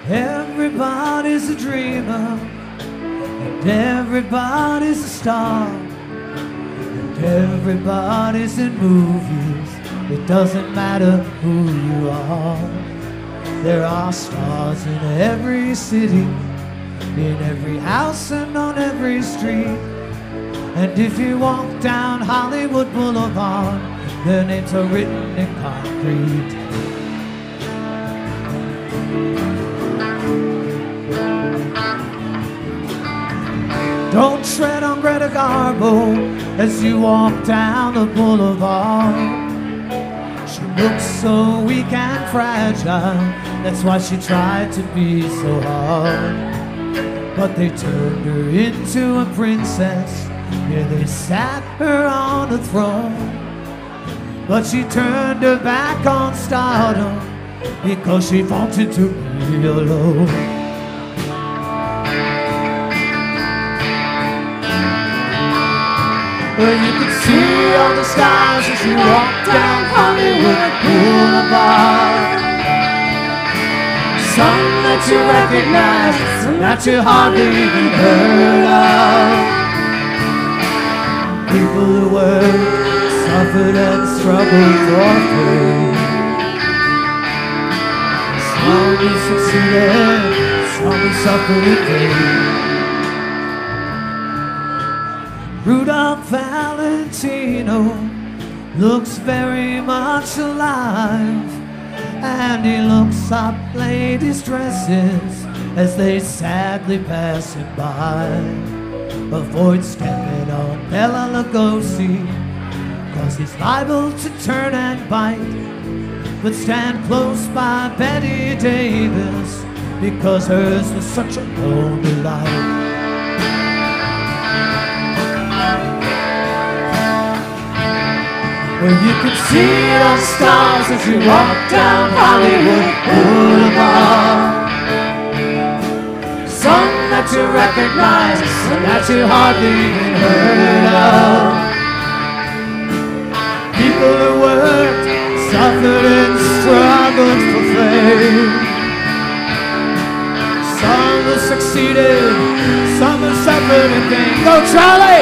Everybody's a dreamer, and everybody's a star, and everybody's in movies. It doesn't matter who you are. There are stars in every city, in every house and on every street. And if you walk down Hollywood Boulevard, their names are written in concrete. Don't tread on Greta Garbo as you walk down the boulevard. She looks so weak and fragile, that's why she tried to be so hard. But they turned her into a princess, yeah, they sat her on a throne. But she turned her back on stardom because she wanted to be alone. Well, you can see all the stars as you walk down Hollywood Boulevard. Some that you recognize, some that you hardly even heard of. People who worked, suffered and struggled for fame. Some who succeeded, some who suffered in vain. Rudolph Valentino looks very much alive, and he looks up ladies' dresses as they sadly pass him by. Avoid stepping on Bela Lugosi, 'cause he's liable to turn and bite. But stand close by Betty Davis, because hers was such a lonely life. Well, you can see all the stars as you walk down Hollywood Boulevard. Some that you recognize, some that you hardly even heard of. People who worked, suffered and struggled for fame. Some who succeeded, some who suffered in vain. Go Charlie!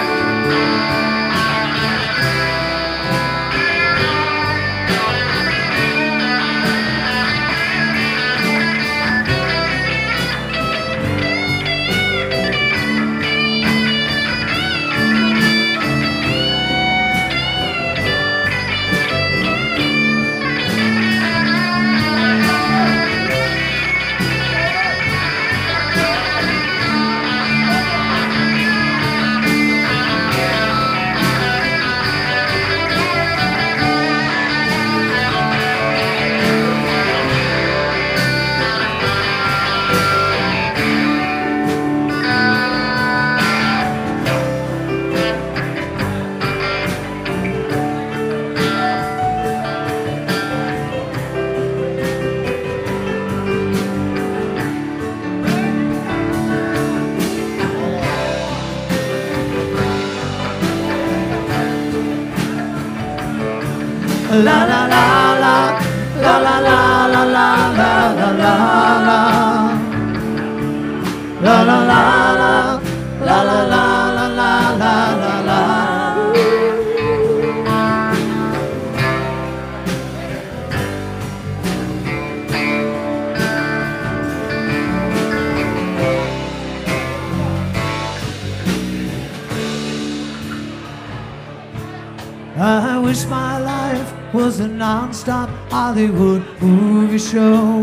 La la la la, la la la la la la la la la, la la la la, la la la la la la la. I wish my life was a non-stop Hollywood movie show,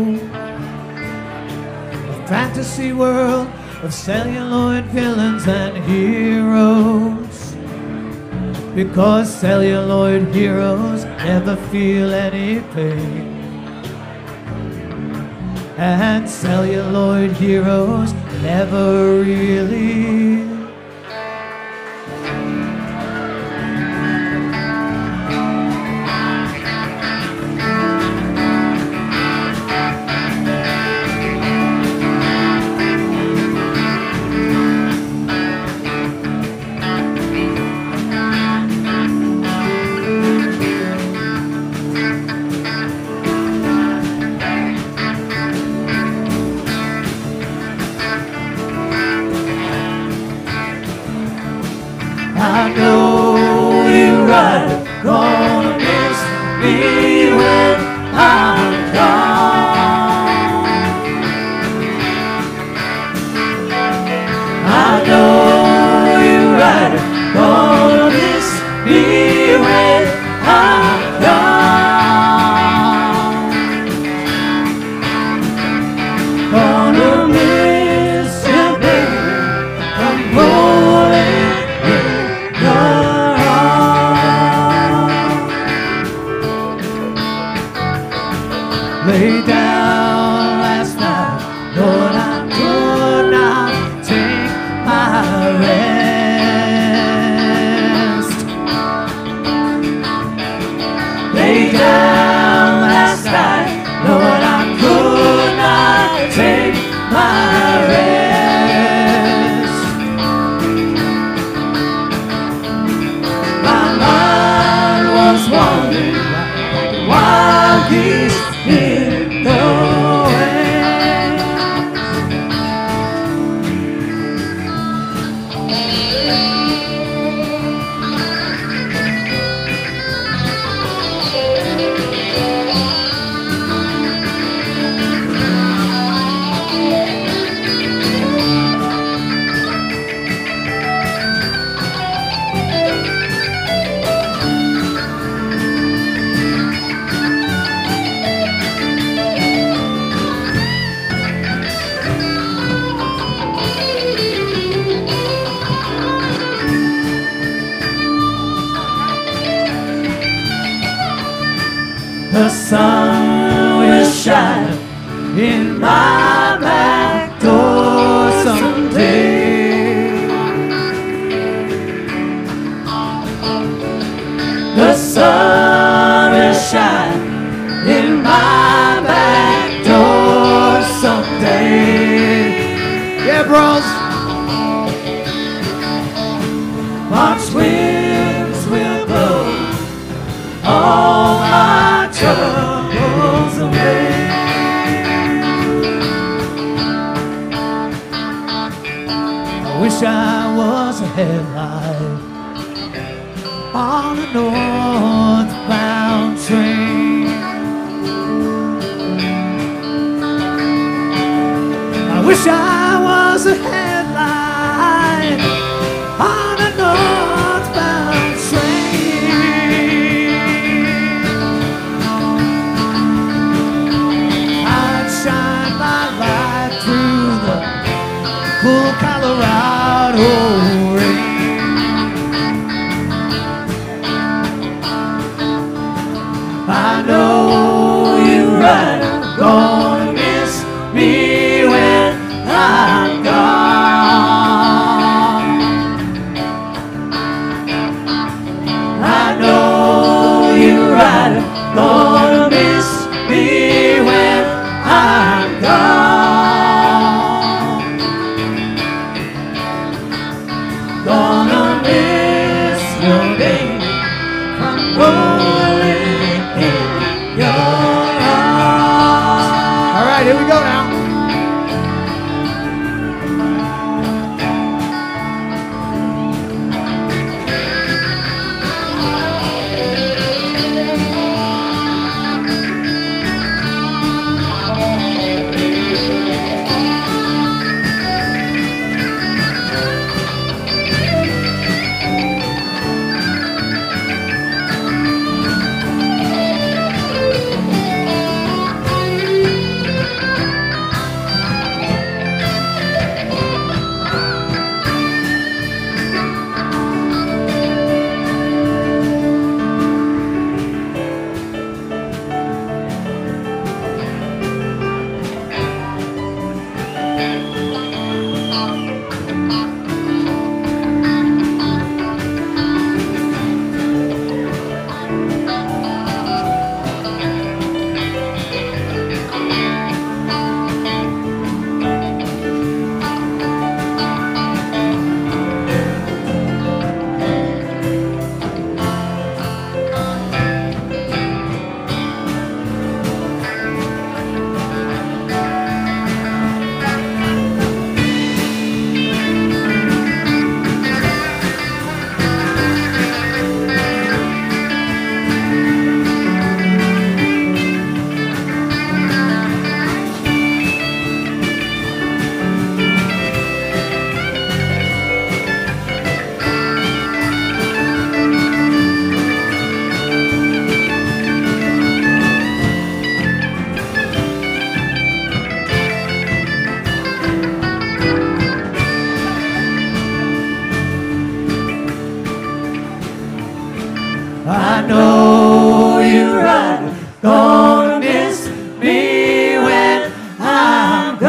a fantasy world of celluloid villains and heroes, because celluloid heroes never feel any pain, and celluloid heroes never really. Yeah, bros. March winds will blow all my troubles away. I wish I was a headlight on a northbound train. I wish I was a headlight on a northbound train. I'd shine my light through the cool Colorado rain. I know you're right, I'm gonna miss me when I'm gone. I know you're right, I'm gonna miss me when I'm gone. Gonna miss your baby from rolling in your arms. All right, here we go now. I know you're right, gonna miss me when I'm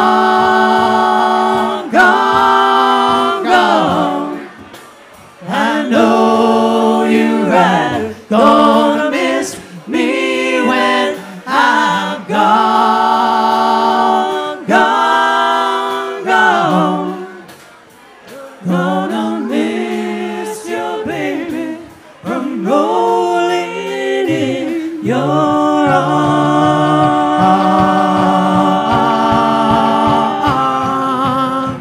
gone, gone, gone. I know you're right, gonna miss me when I'm gone, gone, gone. Gonna miss your baby from rolling in your arms.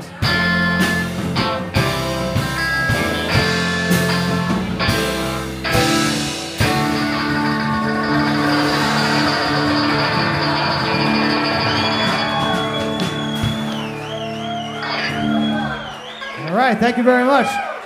All right, thank you very much.